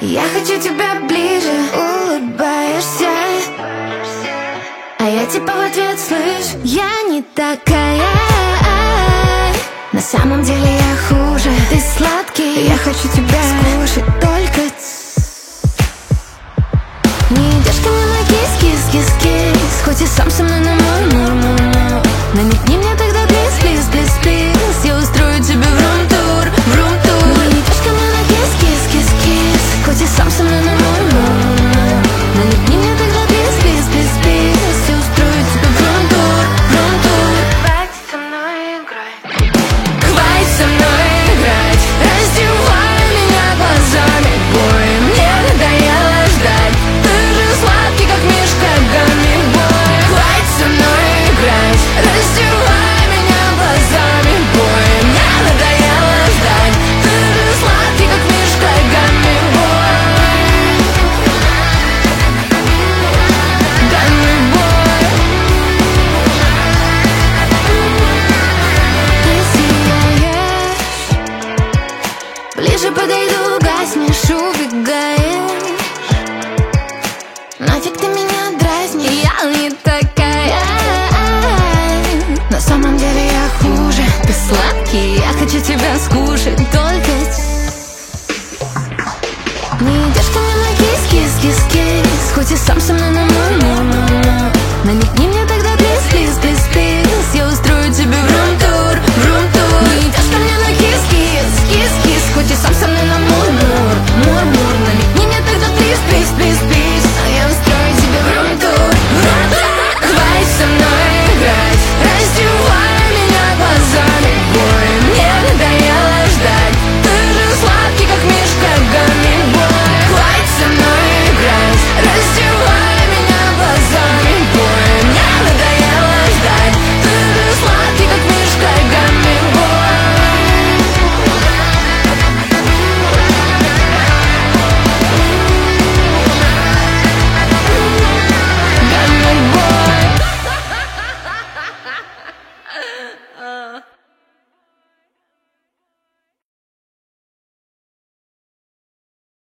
Я хочу тебя ближе, улыбаешься, а я типа в ответ слышь: я не такая. На самом деле я хуже, ты сладкий, я хочу тебя скушать только. Не идешь ко мне на кис-кис-кис-кис, хоть и сам со мной на мур-мур-мур-мур. Намекни мне тогда плиз-плиз-плиз-плиз, я устрою тебе врум-тур, врум-тур. Не идешь ко мне на кис-кис-кис-кис, хоть и сам со мной на мур-мур-мур-мур. Намекни мне тогда плиз-плиз-плиз-плиз, я устрою тебе врум-тур, врум-тур. Хватит со мной играть, хватит со мной играть, раздевай меня глазами, бой, мне надоело ждать. Ты же сладкий, как мишка гамми-бой. Хватит со мной играть, раздевай меня глазами, бой, мне надоело ждать. Ты же сладкий, как мишка гамми-бой. Гамми-бой. Ты сияешь, ближе подойду, гаснешь, убегаешь. Нафиг ты меня дразнишь, я не такая. На самом деле я хуже, ты сладкий, я хочу тебя скушать только. Не идешь ко мне на кис-кис-кис-кис, хоть и сам со мной на мур-мур-мур-мур. Намекни мне тогда плиз-плиз-плиз-плиз, я устрою тебе врум-тур, врум-тур. Не идешь ко мне на кис-кис